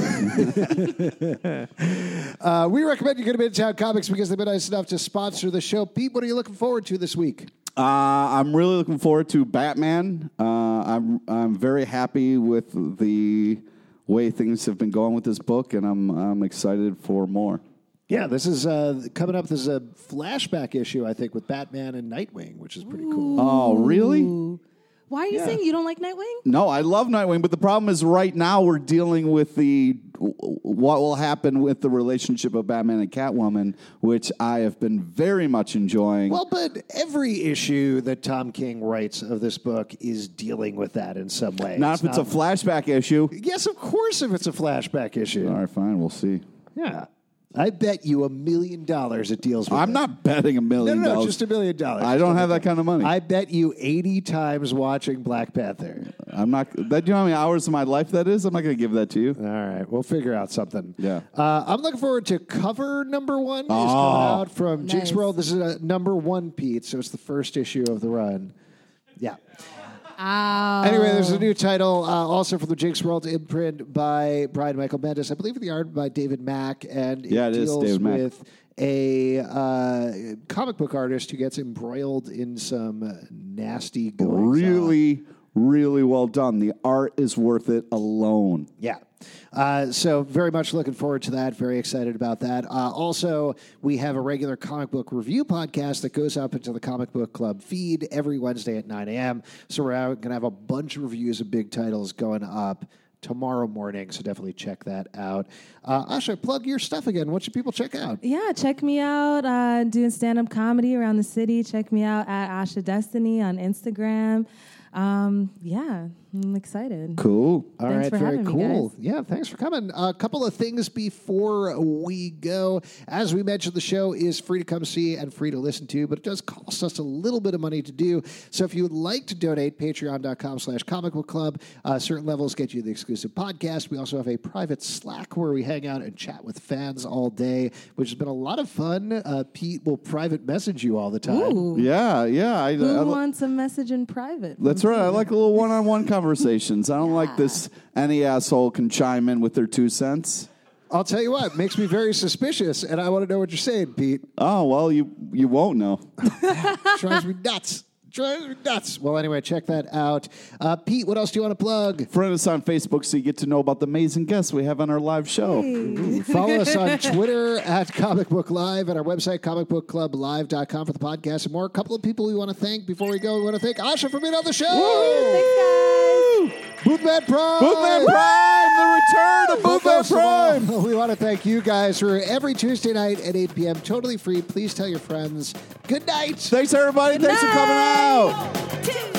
uh, we recommend you go to Midtown Comics because they've been nice enough to sponsor the show. Pete, what are you looking forward to this week? Uh, I'm really looking forward to Batman. Uh, I'm I'm very happy with the way things have been going with this book, and I'm I'm excited for more. Yeah, this is uh, coming up. This is a flashback issue, I think, with Batman and Nightwing, which is pretty cool. Oh, really? Why are you Yeah. saying you don't like Nightwing? No, I love Nightwing, but the problem is right now we're dealing with the what will happen with the relationship of Batman and Catwoman, which I have been very much enjoying. Well, but every issue that Tom King writes of this book is dealing with that in some way. Not if it's a flashback issue. Yes, of course, if it's a flashback issue. All right, fine, we'll see. Yeah. I bet you a million dollars it deals with I'm it. not betting a No, million no, no, dollars. just a million dollars. I don't have that kind of money. I bet you eighty times watching Black Panther. I'm not. That, do you know how many hours of my life that is? I'm not going to give that to you. All right, we'll figure out something. Yeah. Uh, I'm looking forward to cover number one. Is Oh. coming out from Jake's Nice. World. This is a number one, Pete, so it's the first issue of the run. Yeah. Ow. Anyway, there's a new title, uh, also from the Jake's World imprint by Brian Michael Bendis. I believe the art by David Mack, and it Yeah, it is deals David Mack. with a uh, comic book artist who gets embroiled in some nasty goings Really, really well done. The art is worth it alone. Yeah. Uh, so very much looking forward to that. Very excited about that. Uh, also, we have a regular comic book review podcast that goes up into the Comic Book Club feed every Wednesday at nine a.m. So we're going to have a bunch of reviews of big titles going up tomorrow morning. So definitely check that out. Uh, Asha, plug your stuff again. What should people check out? Yeah, check me out uh, doing stand-up comedy around the city. Check me out at Asha Destiny on Instagram. Um, yeah, I'm excited. Cool. All Thanks right, for very having me, cool. guys. Yeah, thanks for coming. A couple of things before we go. As we mentioned, the show is free to come see and free to listen to, but it does cost us a little bit of money to do. So if you would like to donate, patreon.com slash comic book club. Uh, certain levels get you the exclusive podcast. We also have a private Slack where we hang out and chat with fans all day, which has been a lot of fun. Uh, Pete will private message you all the time. Ooh. Yeah, yeah. I, Who I, wants a message in private? that's right. I like a little one-on-one conversations. I don't like this. Any asshole can chime in with their two cents. I'll tell you what, it makes me very suspicious, and I want to know what you're saying, Pete. Oh well, you you won't know. Drives me nuts. Drives me nuts. Well, anyway, check that out. Uh, Pete, what else do you want to plug? Friend us on Facebook so you get to know about the amazing guests we have on our live show. Follow us on Twitter at Comic Book Live and our website, comic book club live dot com for the podcast and more. A couple of people we want to thank before we go. We want to thank Asha for being on the show. Thanks, guys. Boothman Prime! Boothman Prime! The return of But Boothman most of all, Prime! we want to thank you guys for every Tuesday night at eight p.m. Totally free. Please tell your friends. Good night. Thanks, everybody. Thanks for coming out. Two.